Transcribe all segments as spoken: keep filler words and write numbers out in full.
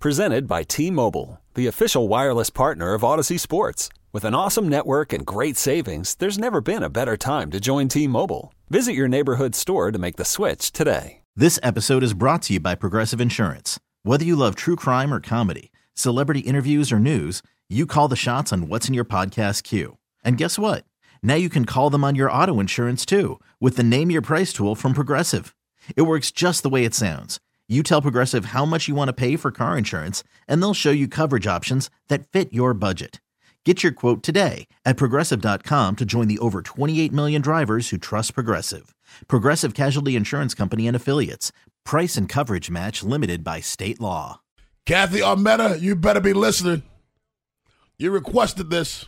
Presented by T-Mobile, the official wireless partner of Odyssey Sports. With an awesome network and great savings, there's never been a better time to join T-Mobile. Visit your neighborhood store to make the switch today. This episode is brought to you by Progressive Insurance. Whether you love true crime or comedy, celebrity interviews or news, you call the shots on what's in your podcast queue. And guess what? Now you can call them on your auto insurance too with the Name Your Price tool from Progressive. It works just the way it sounds. You tell Progressive how much you want to pay for car insurance, and they'll show you coverage options that fit your budget. Get your quote today at Progressive dot com to join the over twenty-eight million drivers who trust Progressive. Progressive Casualty Insurance Company and Affiliates. Price and coverage match limited by state law. Kathy Armetta, you better be listening. You requested this.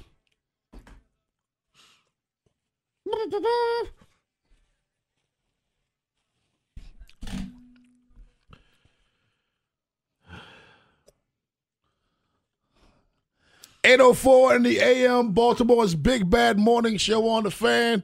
eight oh four in the A M, Baltimore's Big Bad Morning Show on the Fan.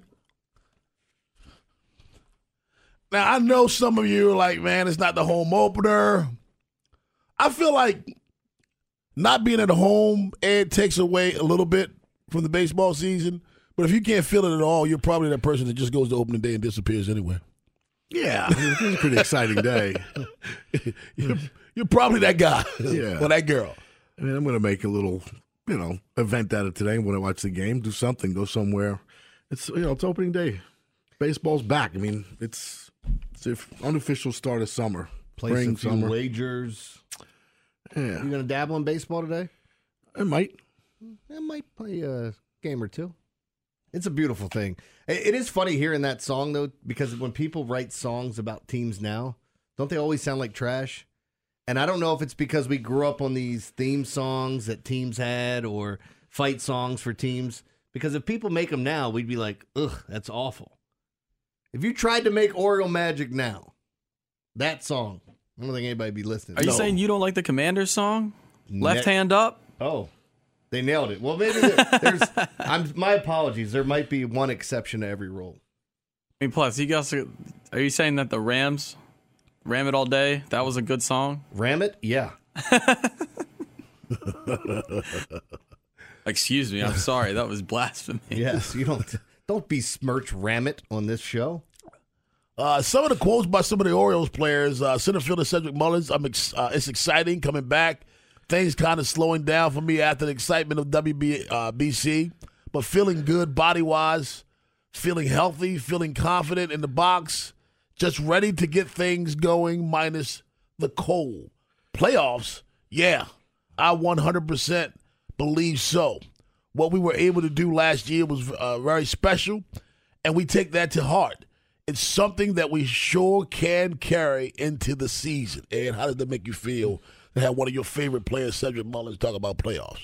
Now, I know some of you are like, man, it's not the home opener. I feel like not being at home, Ed, takes away a little bit from the baseball season. But if you can't feel it at all, you're probably that person that just goes to opening day and disappears anyway. Yeah, it's a pretty exciting day. you're, you're probably that guy yeah. or that girl. I mean, I'm going to make a little, you know, event out of today when I watch the game. Do something, go somewhere. It's, you know, it's opening day. Baseball's back. I mean, it's it's the unofficial start of summer. Place Spring, a few summer. wagers. Yeah. You going to dabble in baseball today? I might. I might play a game or two. It's a beautiful thing. It is funny hearing that song, though, because when people write songs about teams now, don't they always sound like trash? And I don't know if it's because we grew up on these theme songs that teams had or fight songs for teams. Because if people make them now, we'd be like, ugh, that's awful. If you tried to make Oriole Magic now, that song, I don't think anybody would be listening. Are you No. saying you don't like the Commanders song? Left Ne- hand up? Oh, they nailed it. Well, maybe there, there's. I'm. My apologies. There might be one exception to every rule. I mean, plus, you guys are, are you saying that the Rams ram it all day? That was a good song? Ram it? Yeah. Excuse me. I'm sorry. That was blasphemy. Yes. You don't. Don't besmirch Ram it on this show. Uh, some of the quotes by some of the Orioles players, uh, center fielder Cedric Mullins, I'm ex- uh, it's exciting coming back. Things kind of slowing down for me after the excitement of W B C, but feeling good body-wise, feeling healthy, feeling confident in the box, just ready to get things going minus the cold. Playoffs, yeah, I one hundred percent believe so. What we were able to do last year was uh, very special, and we take that to heart. It's something that we sure can carry into the season. And how does that make you feel to have one of your favorite players, Cedric Mullins, talk about playoffs?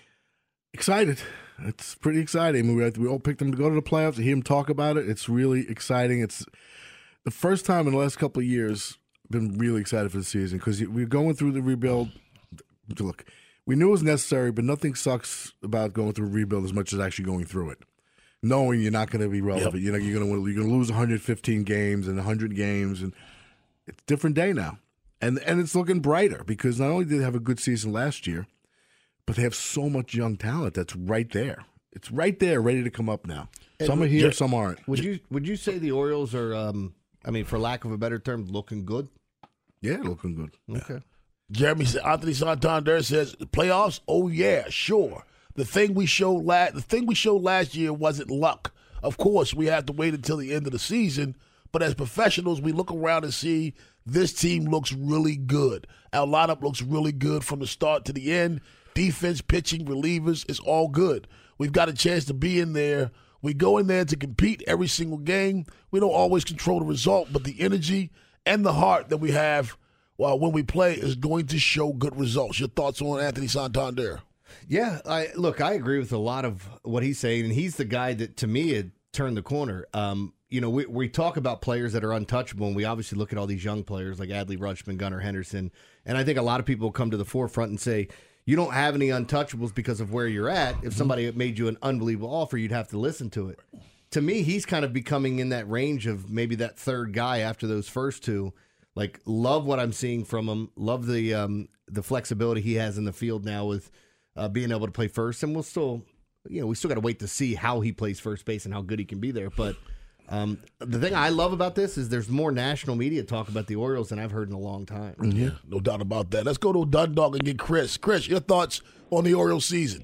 Excited. It's pretty exciting. We, we all picked him to go to the playoffs, to hear him talk about it. It's really exciting. It's the first time in the last couple of years I've been really excited for the season because we're going through the rebuild. Look, we knew it was necessary, but nothing sucks about going through a rebuild as much as actually going through it. Knowing you're not going to be relevant, yep. you know you're going to you're going to lose one hundred fifteen games and one hundred games, and it's a different day now, and and it's looking brighter because not only did they have a good season last year, but they have so much young talent that's right there. It's right there, ready to come up now. And some are here, some aren't. Would you Would you say the Orioles are, um, I mean, for lack of a better term, looking good? Yeah, looking good. Okay. Jeremy Anthony Santander says playoffs. Oh yeah, sure. The thing we showed last, the thing we showed last year wasn't luck. Of course, we have to wait until the end of the season. But as professionals, we look around and see this team looks really good. Our lineup looks really good from the start to the end. Defense, pitching, relievers, it's all good. We've got a chance to be in there. We go in there to compete every single game. We don't always control the result, but the energy and the heart that we have well, when we play is going to show good results. Your thoughts on Anthony Santander? Yeah, I look, I agree with a lot of what he's saying, and he's the guy that, to me, had turned the corner. Um, you know, we, we talk about players that are untouchable, and we obviously look at all these young players like Adley Rutschman, Gunnar Henderson, and I think a lot of people come to the forefront and say, you don't have any untouchables because of where you're at. If somebody made you an unbelievable offer, you'd have to listen to it. To me, he's kind of becoming in that range of maybe that third guy after those first two. Like, love what I'm seeing from him. Love the um, the flexibility he has in the field now with uh, being able to play first. And we'll still, you know, we still got to wait to see how he plays first base and how good he can be there. But um, the thing I love about this is there's more national media talk about the Orioles than I've heard in a long time. Yeah, no doubt about that. Let's go to Dundalk and get Chris. Chris, your thoughts on the Orioles season?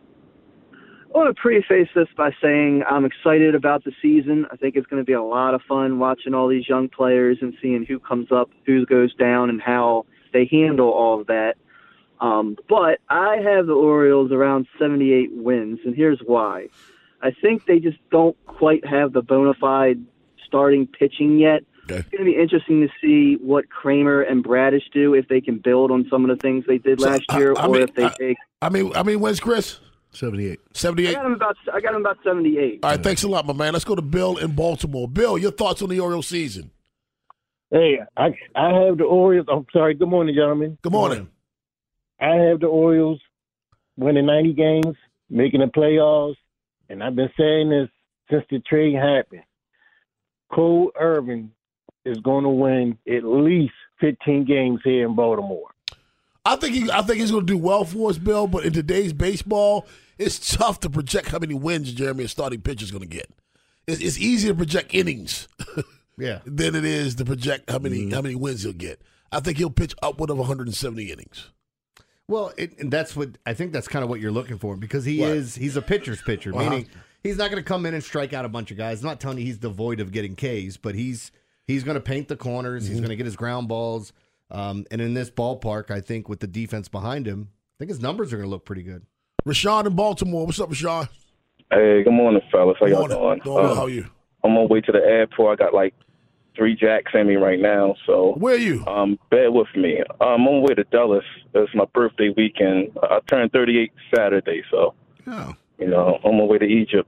I want to preface this by saying I'm excited about the season. I think it's going to be a lot of fun watching all these young players and seeing who comes up, who goes down, and how they handle all of that. Um, but I have the Orioles around seventy-eight wins, and here's why. I think they just don't quite have the bona fide starting pitching yet. Okay. It's going to be interesting to see what Kramer and Bradish do, if they can build on some of the things they did so, last year, I, I or mean, if they I, take. I mean, I mean, when's Chris? seventy-eight. seventy-eight. I got him about. I got him about seventy-eight. All right, thanks a lot, my man. Let's go to Bill in Baltimore. Bill, your thoughts on the Orioles season? Hey, I I have the Orioles. I'm sorry. Good morning, gentlemen. Good morning. I have the Orioles winning ninety games, making the playoffs, and I've been saying this since the trade happened. Cole Irvin is going to win at least fifteen games here in Baltimore. I think he, I think he's going to do well for us, Bill. But in today's baseball, it's tough to project how many wins Jeremy, a starting pitcher, is going to get. It's, it's easier to project innings, yeah, than it is to project how many mm-hmm. how many wins he'll get. I think he'll pitch upward of one hundred seventy innings. Well, it, and that's what I think. That's kind of what you're looking for because he Right. is he's a pitcher's pitcher, Uh-huh. meaning he's not going to come in and strike out a bunch of guys. I'm not telling you he's devoid of getting Ks, but he's he's going to paint the corners. Mm-hmm. He's going to get his ground balls. Um, and in this ballpark, I think with the defense behind him, I think his numbers are going to look pretty good. Rashawn in Baltimore. What's up, Rashawn? Hey, good morning, fellas. How Good y'all morning. doing? Doing well. Uh, How are you? I'm on my way to the airport. I got like three jacks in me right now. So Where are you? um, bear with me. Um, I'm on my way to Dallas. It's my birthday weekend. I turned thirty-eight Saturday, so Oh. you know, on my way to Egypt.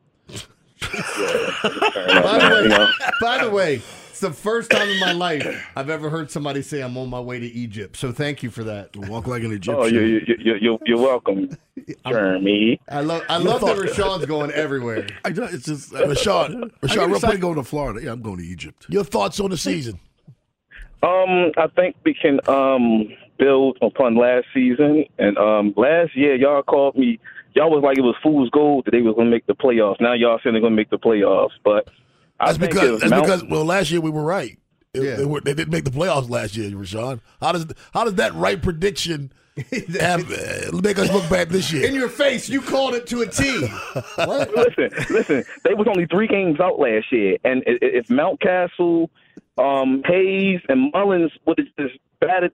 By the way, you know? by the way, it's the first time in my life I've ever heard somebody say I'm on my way to Egypt. So thank you for that. Walk like an Egyptian. Oh, you, you, you, you, you're welcome, Jeremy. I love I love that Rashawn's going everywhere. I don't, it's just uh, Rashawn, I Rashawn, real decided quick, going to Florida. Yeah, I'm going to Egypt. your thoughts on the season? Um, I think we can um build upon last season. And um last year, y'all called me. Y'all was like it was fool's gold that they was gonna make the playoffs. Now y'all saying they're gonna make the playoffs, but I That's think because if that's Mount- because well, last year we were right. It- Yeah. They, were, they didn't make the playoffs last year, Rashawn. How does how does that right prediction have, uh, make us look bad this year? In your face, you called it to a T. What? listen, listen. They was only three games out last year, and i- i- if Mountcastle, um, Hayes, and Mullins would have just batted,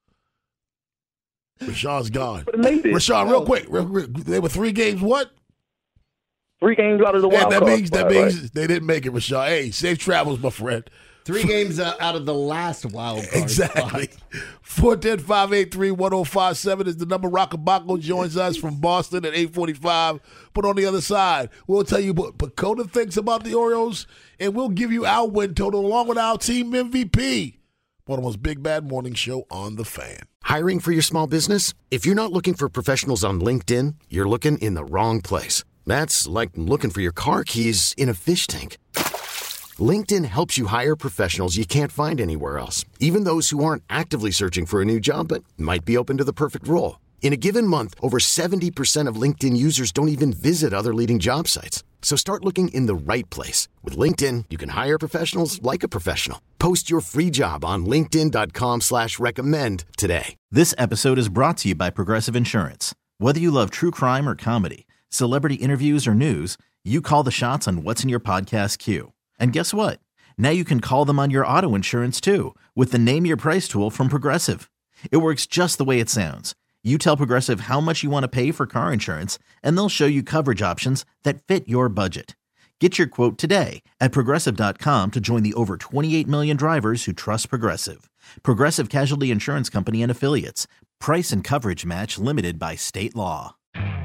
Rashawn's gone. would have made it. Rashawn, real quick, real quick, they were three games. What? Three games out of the Yeah, wild that card means that spot, means right? they didn't make it, Rashawn. Hey, safe travels, my friend. Three games uh, out of the last wild card Exactly. spot. four one zero, five eight three, one zero five seven is the number. Rockabaco joins us from Boston at eight forty-five. But on the other side, we'll tell you what Pacoda thinks about the Orioles, and we'll give you our win total along with our team M V P. Baltimore's Big Bad Morning Show on The Fan. Hiring for your small business? If you're not looking for professionals on LinkedIn, you're looking in the wrong place. That's like looking for your car keys in a fish tank. LinkedIn helps you hire professionals you can't find anywhere else, even those who aren't actively searching for a new job but might be open to the perfect role. In a given month, over seventy percent of LinkedIn users don't even visit other leading job sites. So start looking in the right place. With LinkedIn, you can hire professionals like a professional. Post your free job on linkedin.com slash recommend today. This episode is brought to you by Progressive Insurance. Whether you love true crime or comedy, celebrity interviews or news, you call the shots on what's in your podcast queue. And guess what? Now you can call them on your auto insurance too with the Name Your Price tool from Progressive. It works just the way it sounds. You tell Progressive how much you want to pay for car insurance, and they'll show you coverage options that fit your budget. Get your quote today at Progressive dot com to join the over twenty-eight million drivers who trust Progressive. Progressive Casualty Insurance Company and Affiliates. Price and coverage match limited by state law.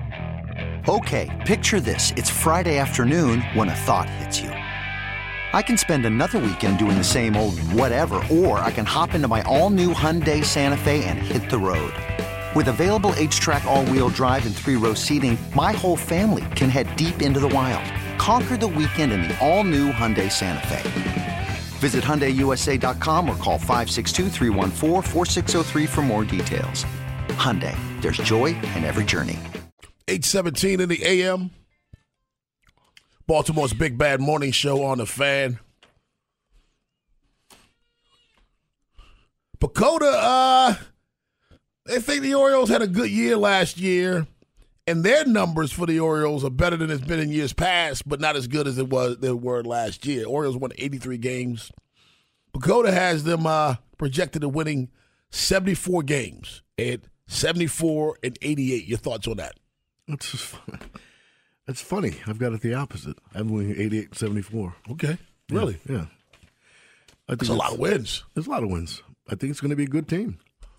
Okay, picture this. It's Friday afternoon when a thought hits you. I can spend another weekend doing the same old whatever, or I can hop into my all-new Hyundai Santa Fe and hit the road. With available H-Track all-wheel drive and three-row seating, my whole family can head deep into the wild. Conquer the weekend in the all-new Hyundai Santa Fe. Visit Hyundai U S A dot com or call five six two, three one four, four six zero three for more details. Hyundai, there's joy in every journey. eight seventeen in the A M. Baltimore's Big Bad Morning Show on the Fan. Pacoda, uh, they think the Orioles had a good year last year, and their numbers for the Orioles are better than it's been in years past, but not as good as it was they were last year. Orioles won eighty-three games. Pacoda has them uh, projected to winning seventy-four games at seventy-four and eighty-eight. Your thoughts on that? That's just funny. That's funny. I've got it the opposite. I'm winning eighty-eight and seventy-four. Okay. Really? Yeah. yeah. I think That's a lot of wins. There's a lot of wins. I think it's going to be a good team.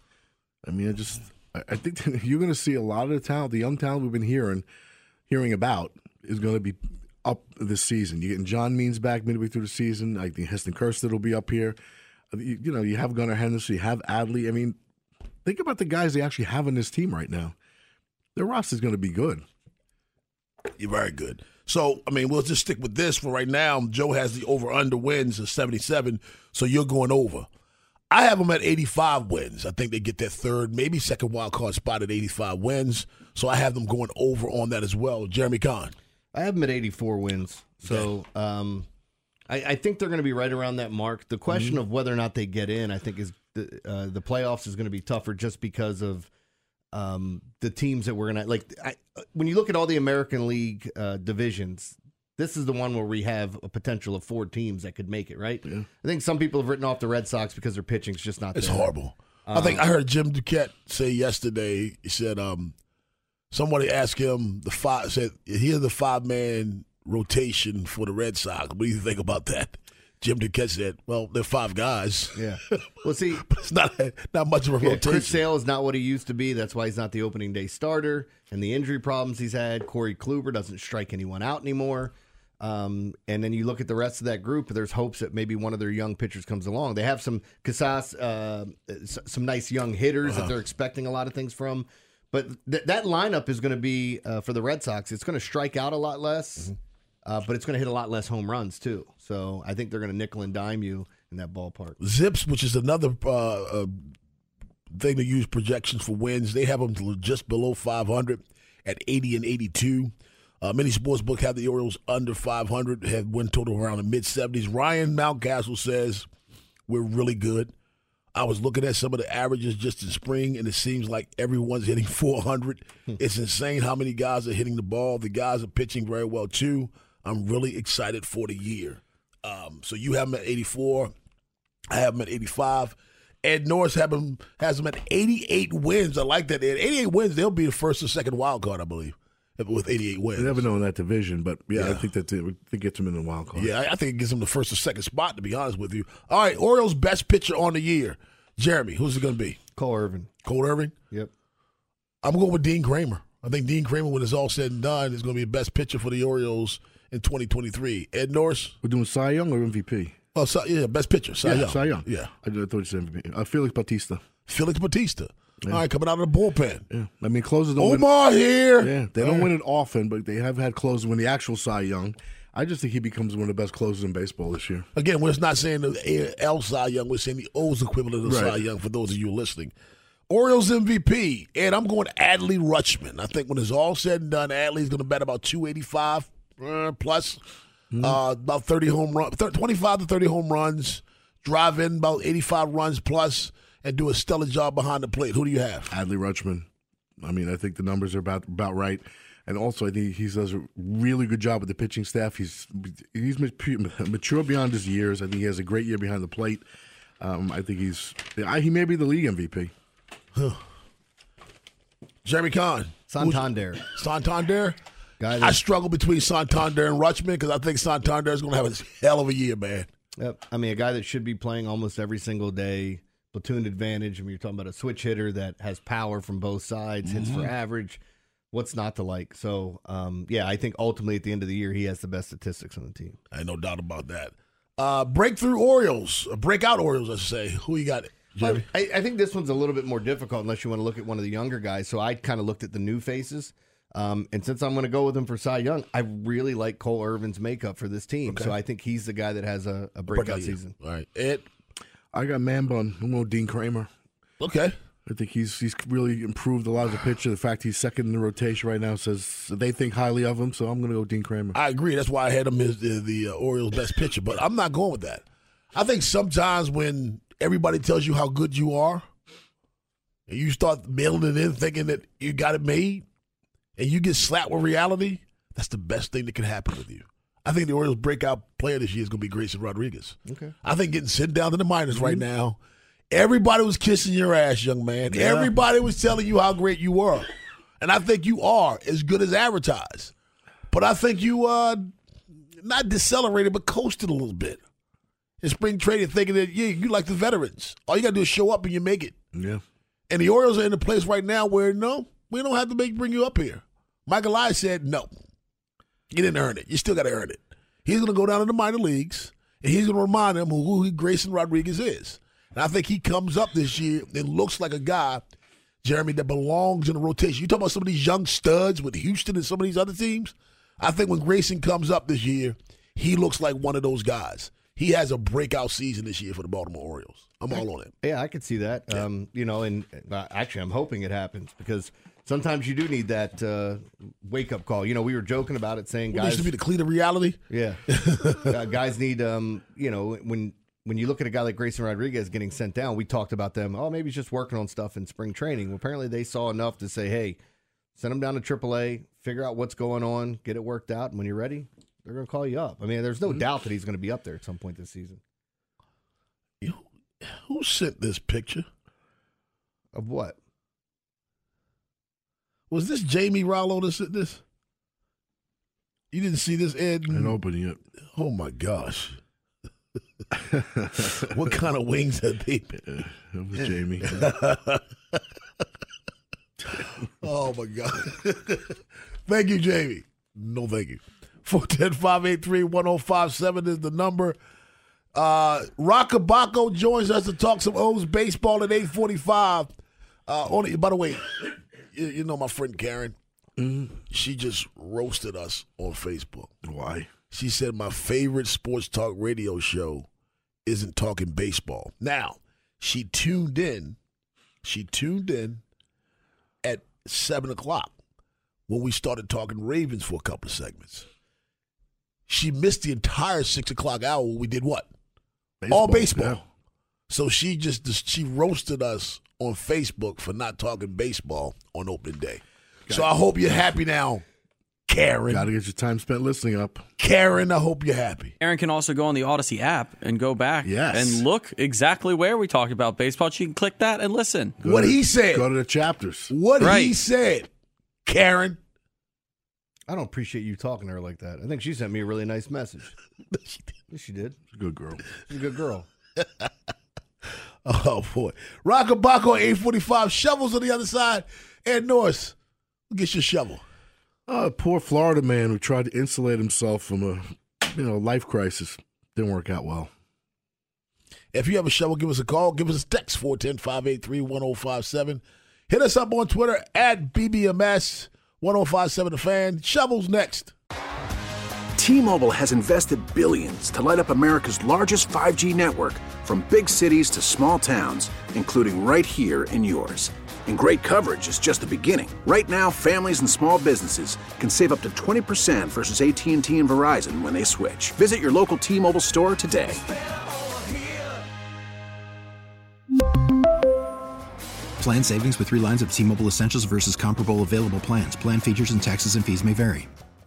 I mean, I just I, I think you're going to see a lot of the talent, the young talent we've been hearing hearing about is going to be up this season. You're getting John Means back midway through the season. I think Heston Kjerstad will be up here. You, you know, you have Gunnar Henderson, you have Adley. I mean, think about the guys they actually have in this team right now. Their roster is going to be good. You're very good. So, I mean, we'll just stick with this for right now. Joe has the over-under wins of seventy-seven, so you're going over. I have them at eighty-five wins. I think they get their third, maybe second wild card spot at eighty-five wins. So I have them going over on that as well. Jeremy Kahn. I have them at eighty-four wins. So um, I, I think they're going to be right around that mark. The question mm-hmm. of whether or not they get in, I think, is the, uh, the playoffs is going to be tougher just because of um, the teams that we're going to like. I, when you look at all the American League uh, divisions, this is the one where we have a potential of four teams that could make it, right? Yeah. I think some people have written off the Red Sox because their pitching's just not It's there. horrible. Um, I think I heard Jim Duquette say yesterday, he said um, somebody asked him, the five said, here's the five-man rotation for the Red Sox. What do you think about that? Jim Duquette said, well, they're five guys. Yeah. Well, see. But it's not, not much of a yeah, rotation. Chris Sale is not what he used to be. That's why he's not the opening day starter. And the injury problems he's had, Corey Kluber doesn't strike anyone out anymore. Um, and then you look at the rest of that group, there's hopes that maybe one of their young pitchers comes along. They have some Casas, uh, some nice young hitters uh-huh. that they're expecting a lot of things from. But th- that lineup is going to be, uh, for the Red Sox, it's going to strike out a lot less, mm-hmm. uh, but it's going to hit a lot less home runs, too. So I think they're going to nickel and dime you in that ballpark. Zips, which is another uh, uh, thing to use projections for wins, they have them just below five hundred at eighty and eighty-two. Uh, many sportsbook have the Orioles under five hundred, have win total around the mid-seventies. Ryan Mountcastle says we're really good. I was looking at some of the averages just in spring, and it seems like everyone's hitting four hundred. It's insane how many guys are hitting the ball. The guys are pitching very well, too. I'm really excited for the year. Um, so you have them at eighty-four. I have them at eighty-five. Ed Norris have them, has them at eighty-eight wins. I like that. At eighty-eight wins, they'll be the first or second wild card, I believe, with eighty-eight wins. You never know in that division, but, yeah, Yeah. I think that it, it gets them in the wild card. Yeah, I think it gives them the first or second spot, to be honest with you. All right, Orioles' best pitcher on the year. Jeremy, who's it going to be? Cole Irvin. Cole Irvin? Yep. I'm going with Dean Kramer. I think Dean Kramer, when it's all said and done, is going to be the best pitcher for the Orioles in twenty twenty-three. Ed Norris? We're doing Cy Young or M V P? Oh, Cy, yeah, best pitcher. Cy yeah, Young. Cy Young. Yeah. I thought you said M V P. Uh, Felix Bautista. Felix Bautista. Yeah. All right, coming out of the bullpen. Yeah. I mean, closers don't Omar win. here. Yeah, they All don't right. win it often, but they have had closers win the actual Cy Young. I just think he becomes one of the best closers in baseball this year. Again, we're not saying the L Cy Young. We're saying the O's equivalent of Right. Cy Young for those of you listening. Orioles M V P, and I'm going Adley Rutschman. I think when it's all said and done, Adley's going to bat about two eighty-five uh, plus, Mm-hmm. uh, about thirty home run, twenty-five to thirty home runs, drive in about eighty-five runs plus, and do a stellar job behind the plate. Who do you have? Adley Rutschman. I mean, I think the numbers are about about right. And also, I think he does a really good job with the pitching staff. He's he's mature beyond his years. I think he has a great year behind the plate. Um, I think he's he may be the league M V P. Jeremy Kahn. Santander. Who's, Santander? Guy that- I struggle between Santander and Rutschman because I think Santander is going to have a hell of a year, man. Yep. I mean, a guy that should be playing almost every single day, platoon advantage. I mean, you're talking about a switch hitter that has power from both sides, hits Mm-hmm. for average. What's not to like? So, um, yeah, I think ultimately at the end of the year, he has the best statistics on the team. I ain't no doubt about that. Uh, breakthrough Orioles, uh, breakout Orioles, I should say. Who you got, Jeremy? I, I think this one's a little bit more difficult unless you want to look at one of the younger guys. So I kind of looked at the new faces. Um, and since I'm going to go with him for Cy Young, I really like Cole Irvin's makeup for this team. Okay. So I think he's the guy that has a, a breakout Breakout year. season. All right. Ed? I got man bun. I'm going Dean Kramer. Okay. I think he's he's really improved a lot as a pitcher. The fact he's second in the rotation right now says they think highly of him, so I'm going to go Dean Kramer. I agree. That's why I had him as the, the uh, Orioles' best pitcher, but I'm not going with that. I think sometimes when everybody tells you how good you are, and you start mailing it in thinking that you got it made, and you get slapped with reality, that's the best thing that can happen with you. I think the Orioles' breakout player this year is going to be Grayson Rodriguez. Okay. I think getting sent down to the minors mm-hmm. right now, everybody was kissing your ass, young man. Yeah. Everybody was telling you how great you were. And I think you are as good as advertised. But I think you uh, not decelerated, but coasted a little bit in spring training, thinking that, yeah, you like the veterans. All you got to do is show up and you make it. Yeah. And the Orioles are in a place right now where, no, we don't have to make bring you up here. Michael Elias said, no, you didn't earn it. You still got to earn it. He's going to go down to the minor leagues, and he's going to remind them who, who Grayson Rodriguez is. And I think he comes up this year and looks like a guy, Jeremy, that belongs in the rotation. You talk about some of these young studs with Houston and some of these other teams. I think when Grayson comes up this year, he looks like one of those guys. He has a breakout season this year for the Baltimore Orioles. I'm all on him. Yeah, I could see that. Yeah. Um, you know, and uh, actually, I'm hoping it happens because sometimes you do need that uh, wake-up call. You know, we were joking about it, saying well, guys needs to be the clean of reality. Yeah, uh, guys need. Um, you know, when when you look at a guy like Grayson Rodriguez getting sent down, we talked about them. Oh, maybe he's just working on stuff in spring training. Well, apparently, they saw enough to say, "Hey, send him down to triple A, figure out what's going on, get it worked out, and when you're ready, they're going to call you up." I mean, there's no mm-hmm. doubt that he's going to be up there at some point this season. You, who sent this picture? Of what? Was this Jamie Rollo that sent this? You didn't see this, Ed? I didn't open it yet. Oh, my gosh. What kind of wings have they been? It was Jamie. Oh, my God. Thank you, Jamie. No, thank you. four one zero, five eight three, one zero five seven is the number. Uh, Rockabaco joins us to talk some O's baseball at eight forty-five. Uh, only, by the way, you, you know my friend Karen? Mm-hmm. She just roasted us on Facebook. Why? She said my favorite sports talk radio show isn't talking baseball. Now, she tuned in. She tuned in at seven o'clock when we started talking Ravens for a couple of segments. She missed the entire six o'clock hour when we did what? Baseball, All baseball. Yeah. So she just she roasted us on Facebook for not talking baseball on opening day. Got so I hope you're happy now, Karen. Got to get your time spent listening up. Karen, I hope you're happy. Karen can also go on the Odyssey app and go back yes. and look exactly where we talked about baseball. She can click that and listen. Go what to, he said. Go to the chapters. What right. he said, Karen. I don't appreciate you talking to her like that. I think she sent me a really nice message. she did. Yes, she did. She's a good girl. She's a good girl. Oh, boy. Rockabaco eight forty-five. Shovels on the other side. Ed Norris, get your shovel. Uh, poor Florida man who tried to insulate himself from a you know life crisis. Didn't work out well. If you have a shovel, give us a call. Give us a text, four one zero, five eight three, one zero five seven. Hit us up on Twitter at B B M S one zero five seven The Fan. Shovels next. T-Mobile has invested billions to light up America's largest five G network, from big cities to small towns, including right here in yours. And great coverage is just the beginning. Right now, families and small businesses can save up to twenty percent versus A T and T and Verizon when they switch. Visit your local T-Mobile store today. Plan savings with three lines of T-Mobile Essentials versus comparable available plans. Plan features and taxes and fees may vary.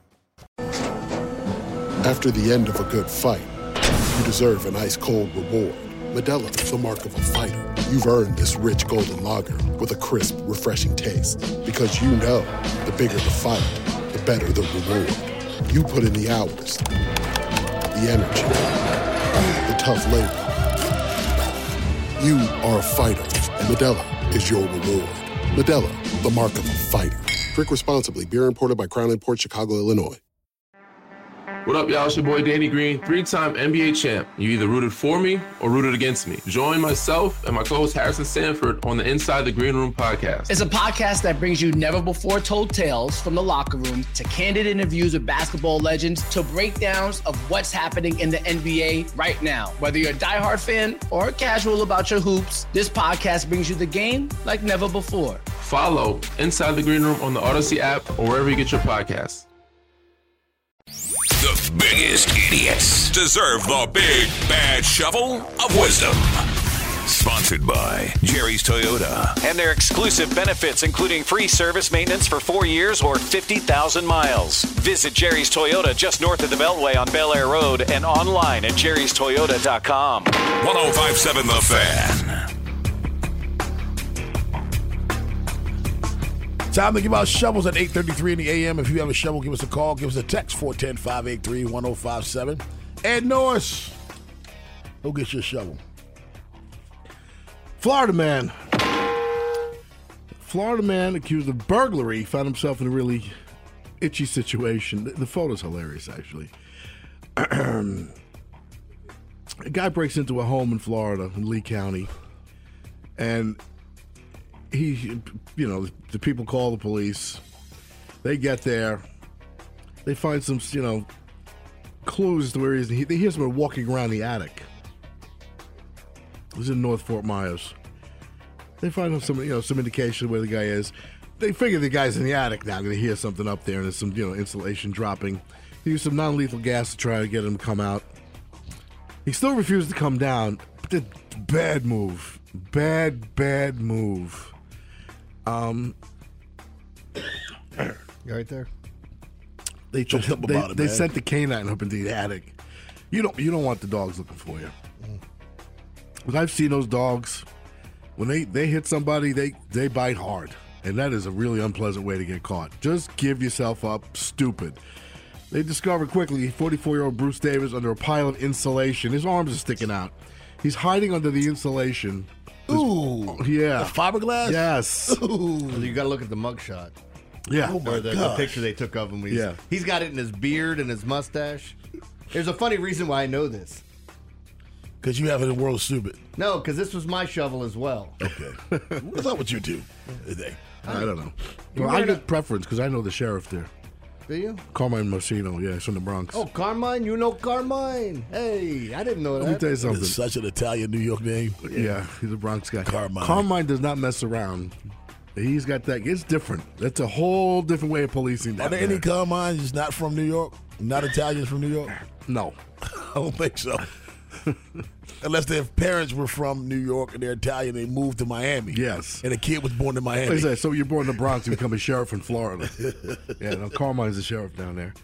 After the end of a good fight, you deserve an ice-cold reward. Modelo is the mark of a fighter. You've earned this rich golden lager with a crisp, refreshing taste. Because you know, the bigger the fight, the better the reward. You put in the hours, the energy, the tough labor. You are a fighter, and Modelo is your reward. Modelo, the mark of a fighter. Drink responsibly. Beer imported by Crown Imports, Chicago, Illinois. What up, y'all? It's your boy Danny Green, three-time N B A champ. You either rooted for me or rooted against me. Join myself and my co-host Harrison Sanford on the Inside the Green Room podcast. It's a podcast that brings you never-before-told tales from the locker room to candid interviews with basketball legends to breakdowns of what's happening in the N B A right now. Whether you're a diehard fan or casual about your hoops, this podcast brings you the game like never before. Follow Inside the Green Room on the Odyssey app or wherever you get your podcasts. The biggest idiots deserve the big bad shovel of wisdom. Sponsored by Jerry's Toyota. And their exclusive benefits, including free service maintenance for four years or fifty thousand miles. Visit Jerry's Toyota just north of the Beltway on Bel Air Road and online at jerry's toyota dot com. one oh five point seven The Fan. Time to give out shovels at eight thirty-three in the A M. If you have a shovel, give us a call. Give us a text, four one zero, five eight three, one oh five seven. Ed Norris, go get your shovel. Florida man. Florida man accused of burglary found himself in a really itchy situation. The, the photo's hilarious, actually. A guy breaks into a home in Florida, in Lee County, and he, you know, the people call the police. They get there. They find some, you know, clues to where he is. He, they hear someone walking around the attic. It was in North Fort Myers. They find some, you know, some indication of where the guy is. They figure the guy's in the attic now. Going to hear something up there, and there's some, you know, insulation dropping. They use some non-lethal gas to try to get him to come out. He still refused to come down. But bad move. Bad, bad move. Um, you right there? They Choked up they, about it, they man. sent the canine up into the attic. You don't you don't want the dogs looking for you. But I've seen those dogs when they, they hit somebody, they they bite hard, and that is a really unpleasant way to get caught. Just give yourself up, stupid. They discovered quickly forty-four-year-old Bruce Davis under a pile of insulation. His arms are sticking out. He's hiding under the insulation. Ooh. Yeah. The fiberglass? Yes. Ooh. You got to look at the mugshot. Yeah. Oh, my or the, the gosh. picture they took of him. He's, Yeah. He's got it in his beard and his mustache. There's a funny reason why I know this. Because you have it in World Stupid. No, because this was my shovel as well. Okay. What's up with you two today? I don't know. You Well, I wearing get preference because I know the sheriff there. Do you? Carmine Mocino, yeah, he's from the Bronx. Oh, Carmine, you know Carmine. Hey, I didn't know Let me that. tell you something. It's such an Italian New York name. Yeah, he's a Bronx guy. Carmine. Carmine does not mess around. He's got that. It's different. That's a whole different way of policing. Are there any Carmines just not from New York? Not Italians from New York? No. I don't think so. Unless their parents were from New York and they're Italian, they moved to Miami. Yes. And a kid was born in Miami. Like I said, so you're born in the Bronx, you become a sheriff in Florida. Yeah, no, Carmine's the sheriff down there.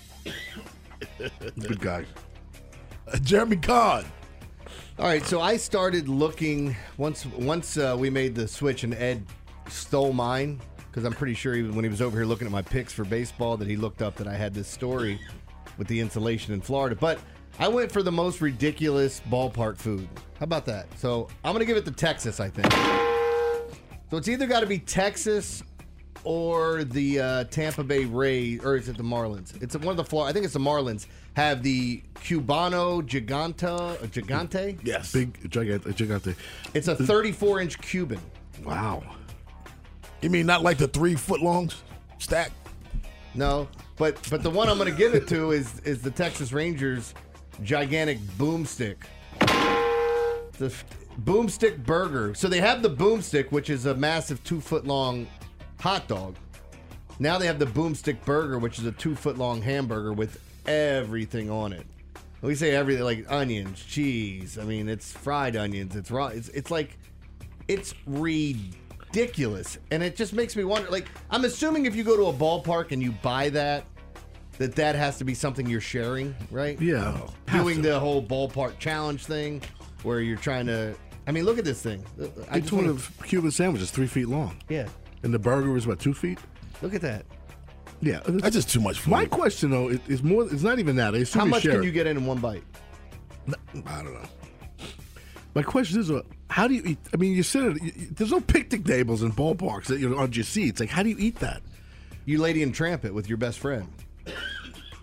Good guy. Uh, Jeremy Kahn. All right, so I started looking once once uh, we made the switch and Ed stole mine because I'm pretty sure he, when he was over here looking at my picks for baseball that he looked up that I had this story with the insulation in Florida. But I went for the most ridiculous ballpark food. How about that? So I'm going to give it to Texas, I think. So it's either got to be Texas or the uh, Tampa Bay Rays, or is it the Marlins? It's one of the Florida. I think it's the Marlins. Have the Cubano Giganta, uh, Gigante? Yes. Big, gigante, gigante. It's a thirty-four inch Cuban. Wow. You mean not like the three foot long stack? No, but but the one I'm going to give it to is is the Texas Rangers gigantic boomstick. The f- boomstick burger. So they have the boomstick, which is a massive two foot long hot dog. Now they have the boomstick burger, which is a two foot long hamburger with everything on it. We say everything, like onions, cheese. I mean, it's fried onions. It's raw. It's it's like it's ridiculous, and it just makes me wonder. Like, I'm assuming if you go to a ballpark and you buy that, that that has to be something you're sharing, right? Yeah. Doing the whole ballpark challenge thing, where you're trying to. I mean, look at this thing. I Each just one wanna- of Cuban sandwiches three feet long. Yeah. And the burger is what, two feet? Look at that. Yeah. That's just too much food. My question though is, is more. It's not even that. I assume How you much share can it. you get in in one bite? I don't know. My question is, uh, how do you eat? I mean, you sit at. You, there's no picnic tables in ballparks that you're on your seats. Like, how do you eat that? You lady and tramp it with your best friend.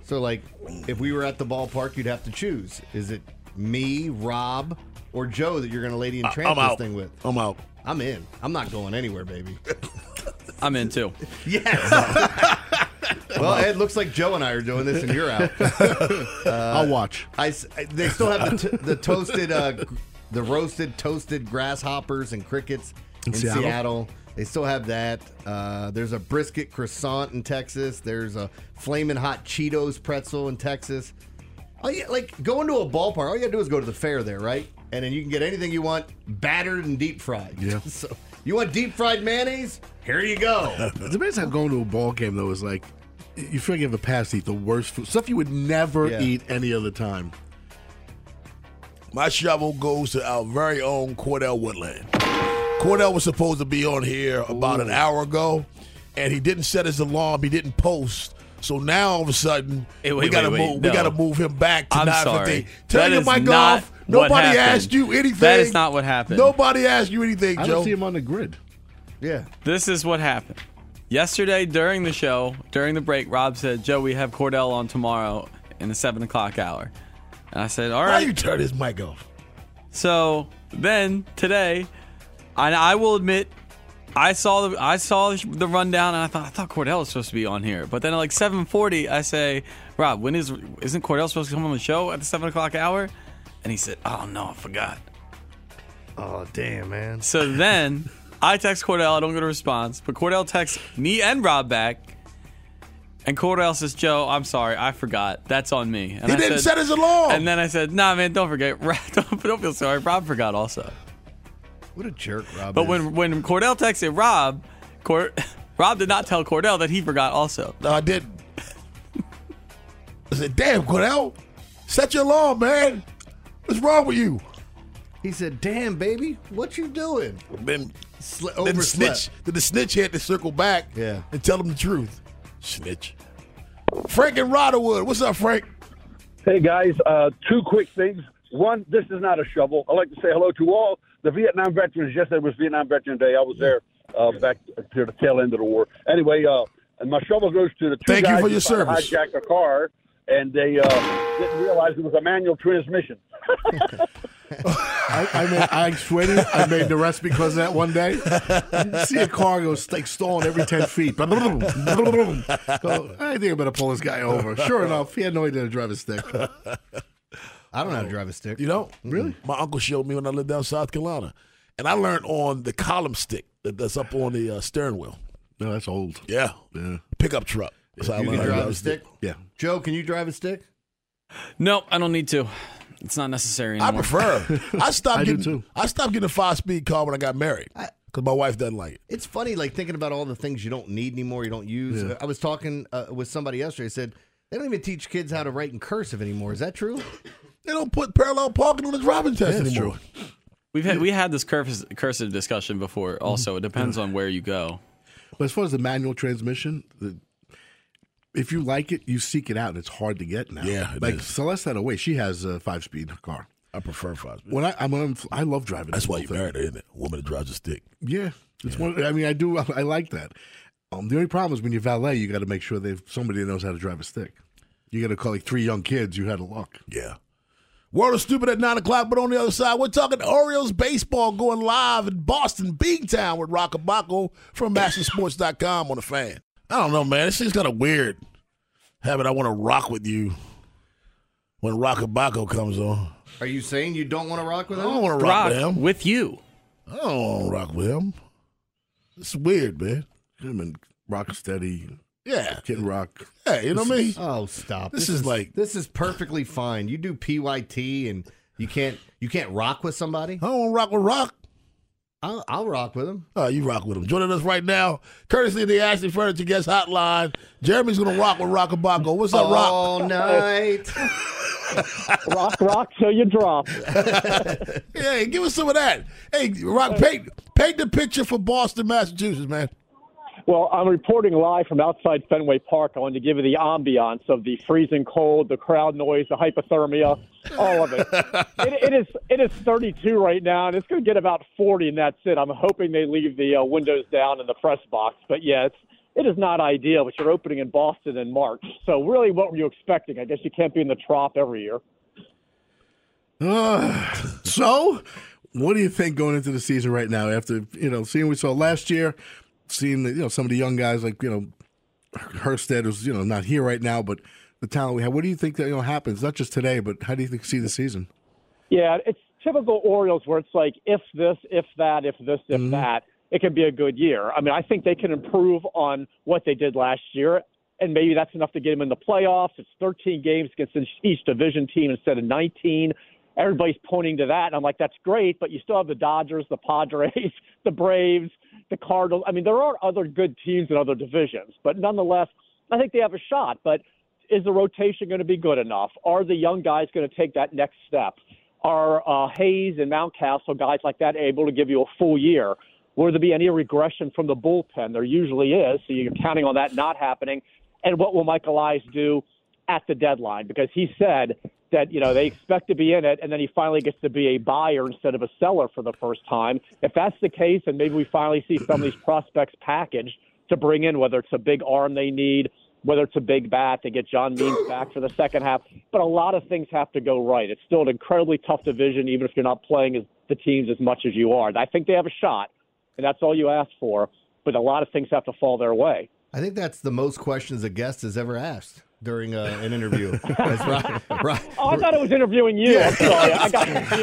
So, like, if we were at the ballpark, you'd have to choose. Is it me, Rob, or Joe that you're going to Lady in Tramp this thing with? I'm out. I'm in. I'm not going anywhere, baby. I'm in, too. Yes. Well, it looks like Joe and I are doing this, and you're out. Uh, I'll watch. I, they still have the, t- the toasted, uh, the roasted, toasted grasshoppers and crickets in, In Seattle? Seattle. They still have that. Uh, there's a brisket croissant in Texas. There's a flaming hot Cheetos pretzel in Texas. All you, like, going to a ballpark, all you gotta do is go to the fair there, right? And then you can get anything you want, battered and deep fried. Yeah. So you want deep fried mayonnaise? Here you go. It's amazing how going to a ball game, though, is like, you feel like you have a pass to eat the worst food. Stuff you would never Yeah. eat any other time. My shovel goes to our very own Cordell Woodland. Cordell was supposed to be on here about Ooh. an hour ago, and he didn't set his alarm. He didn't post. So now all of a sudden Hey, wait, we got to wait, move. wait, We no. got to move him back to I'm nine sorry. fifteen. Turn That your is mic not off. what Nobody happened. asked you anything. That is not what happened. Nobody asked you anything, I Joe. don't see him on the grid. Yeah. This is what happened. Yesterday during the show, during the break, Rob said, Joe, we have Cordell on tomorrow in the seven o'clock hour. And I said, all Why right. you turn his mic off? So then today, I, I will admit, I saw the I saw the rundown and I thought I thought Cordell was supposed to be on here. But then at like seven forty, I say, Rob, when is isn't Cordell supposed to come on the show at the seven o'clock hour? And he said, oh no, I forgot. Oh damn, man. So then I text Cordell, I don't get a response, but Cordell texts me and Rob back. And Cordell says, Joe, I'm sorry, I forgot. That's on me. And He I didn't said, set his alarm. And then I said, nah, man, don't forget. don't, don't feel sorry. Rob forgot also. What a jerk, Rob. But is. when when Cordell texted Rob, Cord- Rob did not tell Cordell that he forgot also. No, I didn't. I said, damn, Cordell, set your alarm, man. What's wrong with you? He said, damn, baby, what you doing? Then, Sli- then the overslept. snitch, then the snitch had to circle back Yeah. and tell him the truth. Snitch. Frank and Rodderwood. What's up, Frank? Hey, guys. Uh, two quick things. One, this is not a shovel. I'd like to say hello to all the Vietnam veterans. Yesterday was Vietnam Veteran Day. I was there uh, back to the tail end of the war. Anyway, uh, and my shovel goes to the two Thank you guys for your who tried to service. hijack a car, and they uh, didn't realize it was a manual transmission. I, I, made, I swear to you, I made the rest because of that one day. You see a car go like stalling every ten feet. Go, I think I better pull this guy over. Sure enough, he had no idea to drive a stick. I don't know how to drive a stick. You know? Really? My uncle showed me when I lived down South Carolina. And I learned on the column stick that- that's up on the uh, steering wheel. No, that's old. Yeah. Yeah. Pickup truck. That's how I You learned can how to drive a stick? Yeah. Joe, can you drive a stick? No, I don't need to. It's not necessary I anymore. prefer. I stopped I do getting too. I stopped getting a five speed car when I got married because my wife doesn't like it. It's funny, like thinking about all the things you don't need anymore, you don't use. Yeah. I was talking uh, with somebody yesterday. Said they don't even teach kids how to write in cursive anymore. Is that true? They don't put parallel parking on the driving test That's anymore. true. We've had we had this cursive, cursive discussion before. Also, it depends on where you go. But as far as the manual transmission, the, if you like it, you seek it out, and it's hard to get now. Yeah, it like is. Celeste had a way. She has a five speed car. I prefer five speed. When I, I'm, on, I love driving. That's this why whole you thing. married her, isn't it? A woman that drives a stick. Yeah, it's one. I mean, I do. I like that. Um, the only problem is when you valet, you got to make sure they've somebody that knows how to drive a stick. You got to call like three young kids. You had a luck. Yeah. World of Stupid at nine o'clock, but on the other side, we're talking Orioles baseball going live in Boston, Beantown with Rockabacco from Master Sports dot com on the Fan. I don't know, man. This thing's kind of weird having I want to rock with you when Rockabacco comes on. Are you saying you don't want to rock with I him? don't want to rock, Rock with him. with you. I don't want to rock with him. It's weird, man. Him and Rocksteady, Yeah. Kid Rock. Yeah, you know what I mean? Oh, stop! This is like- this is perfectly fine. You do P Y T and you can't you can't rock with somebody. I don't want to rock with Rock. I'll, I'll rock with him. Oh, you rock with him. Joining us right now, courtesy of the Ashley Furniture Guest Hotline, Jeremy's going to rock with Rockabacco. What's up, Rock? All night. Rock, rock till you drop. Hey, give us some of that. Hey, Rock, paint, paint the picture for Boston, Massachusetts, man. Well, I'm reporting live from outside Fenway Park. I want to give you the ambiance of the freezing cold, the crowd noise, the hypothermia, all of it. it, it is it is thirty-two right now, and it's going to get about forty, and that's it. I'm hoping they leave the uh, windows down in the press box. But, yeah, it's it is not ideal, but you're opening in Boston in March. So really, what were you expecting? I guess you can't be in the Trop every year. Uh, so, what do you think going into the season right now? After, you know, seeing what we saw last year, seeing the, you know, some of the young guys like, you know, Hurstead is, you know, not here right now, but the talent we have. What do you think that, you know, happens? Not just today, but how do you think, see the season? Yeah, it's typical Orioles where it's like if this, if that, if this, if Mm-hmm. that, it can be a good year. I mean, I think they can improve on what they did last year, and maybe that's enough to get them in the playoffs. It's thirteen games against each division team instead of nineteen. Everybody's pointing to that, and I'm like, that's great, but you still have the Dodgers, the Padres, the Braves, the Cardinals. I mean, there are other good teams in other divisions, but nonetheless, I think they have a shot. But is the rotation going to be good enough? Are the young guys going to take that next step? Are uh, Hayes and Mountcastle, guys like that, able to give you a full year? Will there be any regression from the bullpen? There usually is, so you're counting on that not happening. And what will Mike Elias do at the deadline? Because he said that, you know, they expect to be in it, and then he finally gets to be a buyer instead of a seller for the first time. If that's the case, and maybe we finally see some of these prospects packaged to bring in, whether it's a big arm they need, whether it's a big bat to get John Means back for the second half. But a lot of things have to go right. It's still an incredibly tough division, even if you're not playing as the teams as much as you are. I think they have a shot, and that's all you ask for. But a lot of things have to fall their way. I think that's the most questions a guest has ever asked during uh, an interview. That's right. right. Oh, I thought it was interviewing you. I'm sorry. I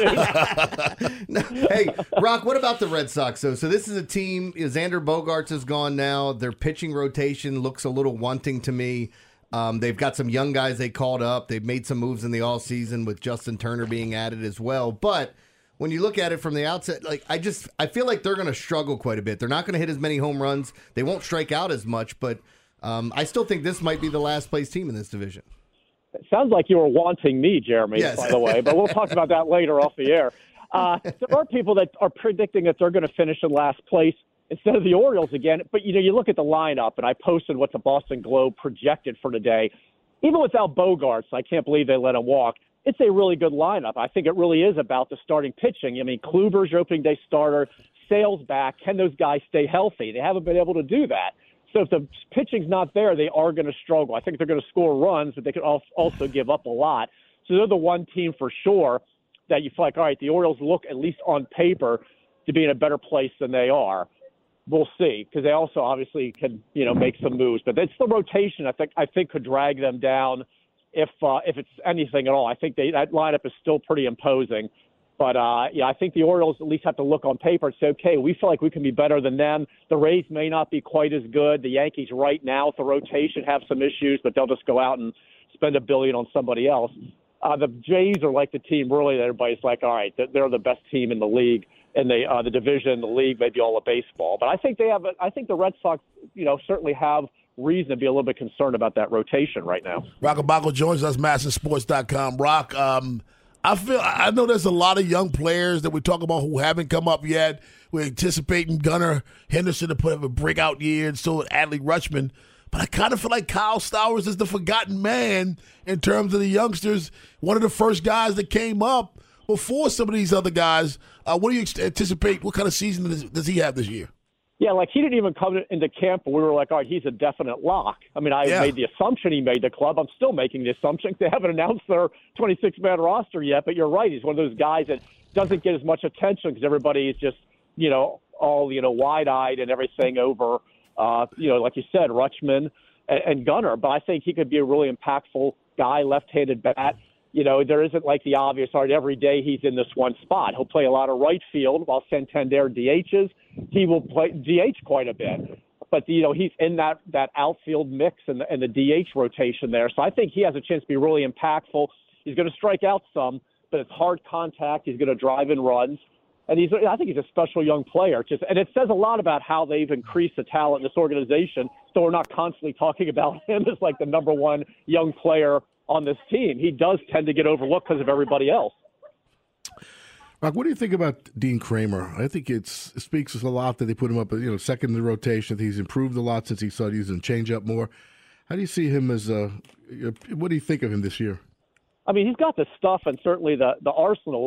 got confused. No, hey, Rock, what about the Red Sox? So, so this is a team, Xander Bogaerts is gone now. Their pitching rotation looks a little wanting to me. Um, they've got some young guys they called up. They've made some moves in the offseason with Justin Turner being added as well. But when you look at it from the outset, like I just I feel like they're going to struggle quite a bit. They're not going to hit as many home runs. They won't strike out as much, but um, I still think this might be the last place team in this division. It sounds like you were wanting me, Jeremy, yes. by the way, but we'll talk about that later off the air. Uh, there are people that are predicting that they're going to finish in last place instead of the Orioles again. But, you know, you look at the lineup, and I posted what the Boston Globe projected for today. Even without Bogaerts, I can't believe they let him walk. It's a really good lineup. I think it really is about the starting pitching. I mean, Kluber's your opening day starter, Sale's back. Can those guys stay healthy? They haven't been able to do that. So if the pitching's not there, they are going to struggle. I think they're going to score runs, but they could also give up a lot. So they're the one team for sure that you feel like, all right, the Orioles look, at least on paper, to be in a better place than they are. We'll see, because they also obviously can, you know, make some moves. But it's the rotation I think I think could drag them down if uh, if it's anything at all. I think they, that lineup is still pretty imposing. But, uh, yeah, I think the Orioles at least have to look on paper and say, okay, we feel like we can be better than them. The Rays may not be quite as good. The Yankees right now with the rotation have some issues, but they'll just go out and spend a billion on somebody else. Uh, the Jays are like the team really that everybody's like, all right, they're the best team in the league, and they uh, the division, the league, maybe all of baseball. But I think they have. A, I think the Red Sox, you know, certainly have reason to be a little bit concerned about that rotation right now. Rock Abaco joins us, Madison Sports dot com. Rock, um, I feel I know there's a lot of young players that we talk about who haven't come up yet. We're anticipating Gunnar Henderson to put up a breakout year, and so Adley Rutschman. But I kind of feel like Kyle Stowers is the forgotten man in terms of the youngsters. One of the first guys that came up before some of these other guys. Uh, what do you anticipate? What kind of season does, does he have this year? Yeah, like he didn't even come into camp, but we were like, all right, he's a definite lock. I mean, I yeah. made the assumption he made the club. I'm still making the assumption. They haven't announced their twenty-six man roster yet, but you're right. He's one of those guys that doesn't get as much attention because everybody is just, you know, all, you know, wide-eyed and everything over, uh, you know, like you said, Rutschman and, and Gunnar. But I think he could be a really impactful guy, left-handed bat. You know, there isn't like the obvious, all right, every day he's in this one spot. He'll play a lot of right field while Santander D Hs. He will play D H quite a bit. But, you know, he's in that, that outfield mix and the, and the D H rotation there. So I think he has a chance to be really impactful. He's going to strike out some, but it's hard contact. He's going to drive in runs. And he's, I think he's a special young player. Just, and it says a lot about how they've increased the talent in this organization, so we're not constantly talking about him as like the number one young player on this team. He does tend to get overlooked because of everybody else. Rock, what do you think about Dean Kramer? I think it's, it speaks a lot that they put him up, you know, second in the rotation. He's improved a lot since he started using changeup more. How do you see him as a? What do you think of him this year? I mean, he's got the stuff and certainly the the arsenal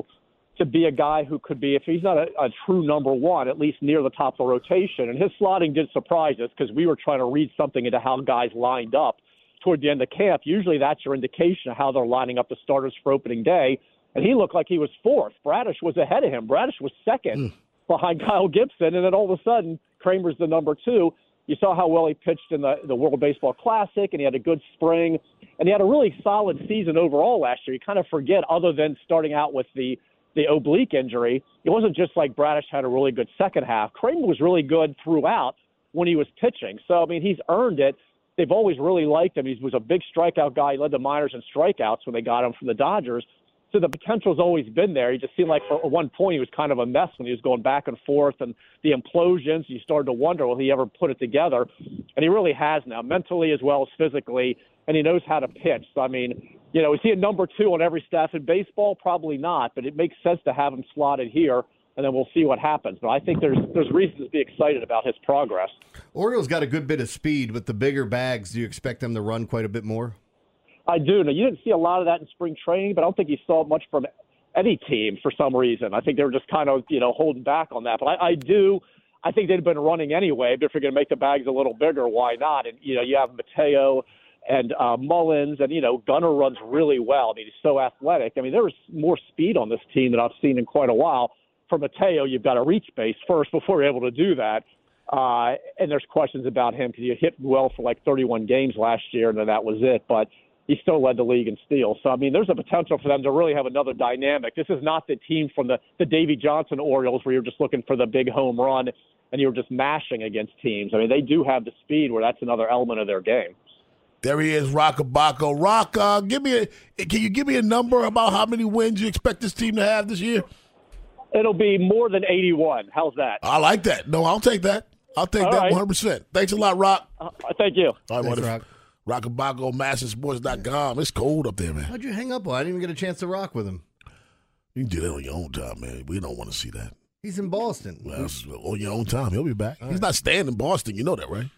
to be a guy who could be, if he's not a, a true number one, at least near the top of the rotation. And his slotting did surprise us because we were trying to read something into how guys lined up toward the end of camp. Usually that's your indication of how they're lining up the starters for opening day. And he looked like he was fourth. Bradish was ahead of him. Bradish was second mm. behind Kyle Gibson. And then all of a sudden, Kramer's the number two. You saw how well he pitched in the, the World Baseball Classic, and he had a good spring. And he had a really solid season overall last year. You kind of forget, other than starting out with the, the oblique injury, it wasn't just like Bradish had a really good second half. Kramer was really good throughout when he was pitching. So, I mean, he's earned it. They've always really liked him. He was a big strikeout guy. He led the minors in strikeouts when they got him from the Dodgers. So the potential's always been there. He just seemed like for one point he was kind of a mess when he was going back and forth, and the implosions, you started to wonder, will he ever put it together? And he really has now, mentally as well as physically, and he knows how to pitch. So, I mean, you know, is he a number two on every staff in baseball? Probably not, but it makes sense to have him slotted here, and then we'll see what happens. But I think there's there's reasons to be excited about his progress. Orioles got a good bit of speed with the bigger bags. Do you expect them to run quite a bit more? I do. Now, you didn't see a lot of that in spring training, but I don't think you saw much from any team for some reason. I think they were just kind of, you know, holding back on that. But I, I do. I think they'd been running anyway. But if you're going to make the bags a little bigger, why not? And, you know, you have Mateo and uh, Mullins, and, you know, Gunnar runs really well. I mean, he's so athletic. I mean, there was more speed on this team than I've seen in quite a while. For Mateo, you've got to reach base first before you're able to do that. Uh, and there's questions about him because he hit well for like thirty-one games last year, and then that was it. But he still led the league in steals. So, I mean, there's a potential for them to really have another dynamic. This is not the team from the, the Davey Johnson Orioles where you're just looking for the big home run and you're just mashing against teams. I mean, they do have the speed where that's another element of their game. There he is, Rock Abaco. Rock, uh, give me a, can you give me a number about how many wins you expect this team to have this year? It'll be more than eighty-one. How's that? I like that. No, I'll take that. I'll take All that right. one hundred percent. Thanks a lot, Rock. Uh, thank you. All right, Thanks, Rock. Rock Abaco, Master Sports dot com. It's cold up there, man. How'd you hang up on? I didn't even get a chance to rock with him. You can do that on your own time, man. We don't want to see that. He's in Boston. Well, that's on your own time. He'll be back. All He's right. not staying in Boston. You know that, right?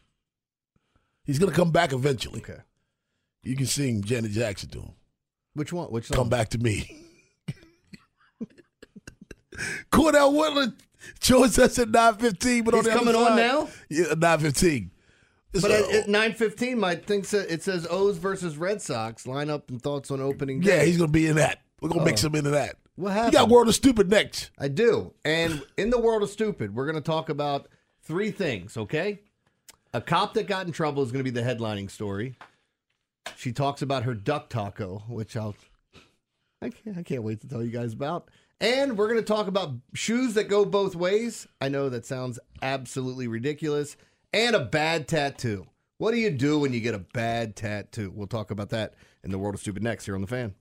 He's going to come back eventually. Okay. You can sing Janet Jackson to him. Which one? Which song? Come back to me. Cordell Woodland joins us at nine fifteen. But He's on the coming other on side, now? Yeah, nine fifteen. But at, at nine fifteen, my thing says, it says O's versus Red Sox lineup and thoughts on opening day. Yeah, he's going to be in that. We're going to Oh. mix him into that. What You happened? got World of Stupid next. I do. And in the world of stupid, we're going to talk about three things, okay? A cop that got in trouble is going to be the headlining story. She talks about her duck taco, which I'll I can't, I can't wait to tell you guys about. And we're going to talk about shoes that go both ways. I know that sounds absolutely ridiculous. And a bad tattoo. What do you do when you get a bad tattoo? We'll talk about that in the world of stupid next here on The Fan.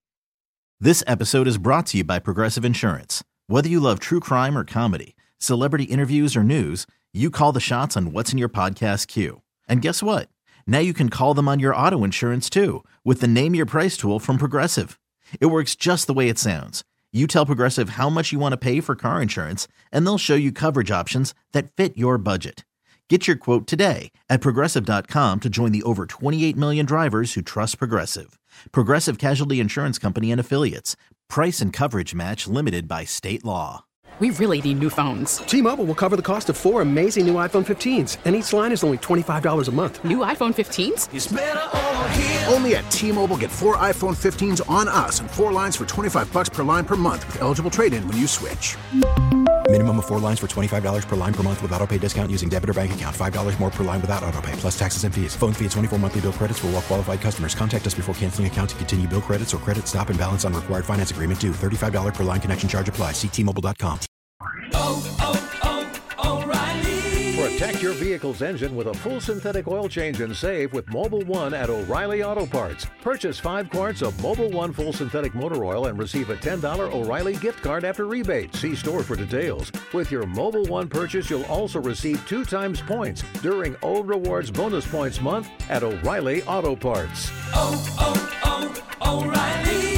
This episode is brought to you by Progressive Insurance. Whether you love true crime or comedy, celebrity interviews or news, you call the shots on what's in your podcast queue. And guess what? Now you can call them on your auto insurance too with the Name Your Price tool from Progressive. It works just the way it sounds. You tell Progressive how much you want to pay for car insurance, and they'll show you coverage options that fit your budget. Get your quote today at Progressive dot com to join the over twenty-eight million drivers who trust Progressive. Progressive Casualty Insurance Company and Affiliates. Price and coverage match limited by state law. We really need new phones. T-Mobile will cover the cost of four amazing new iPhone fifteens, and each line is only twenty-five dollars a month. New iPhone fifteens? It's better over here. Only at T-Mobile, get four iPhone fifteens on us and four lines for twenty-five bucks per line per month with eligible trade-in when you switch. Minimum of four lines for twenty-five dollars per line per month with autopay discount using debit or bank account. five dollars more per line without autopay, plus taxes and fees. Phone fee at twenty-four monthly bill credits for well-qualified customers. Contact us before canceling account to continue bill credits or credit stop and balance on required finance agreement due. thirty-five dollars per line connection charge applies. See T Mobile dot com. Oh, oh, oh, O'Reilly. Protect your vehicle's engine with a full synthetic oil change and save with Mobile One at O'Reilly Auto Parts. Purchase five quarts of Mobile One full synthetic motor oil and receive a ten dollars O'Reilly gift card after rebate. See store for details. With your Mobile One purchase, you'll also receive two times points during O Rewards Bonus Points Month at O'Reilly Auto Parts. Oh, oh, oh, O'Reilly.